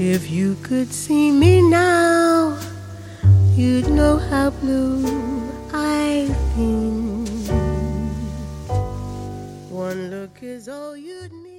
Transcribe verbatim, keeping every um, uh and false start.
If you could see me now, you'd know how blue I've been. One look is all you'd need.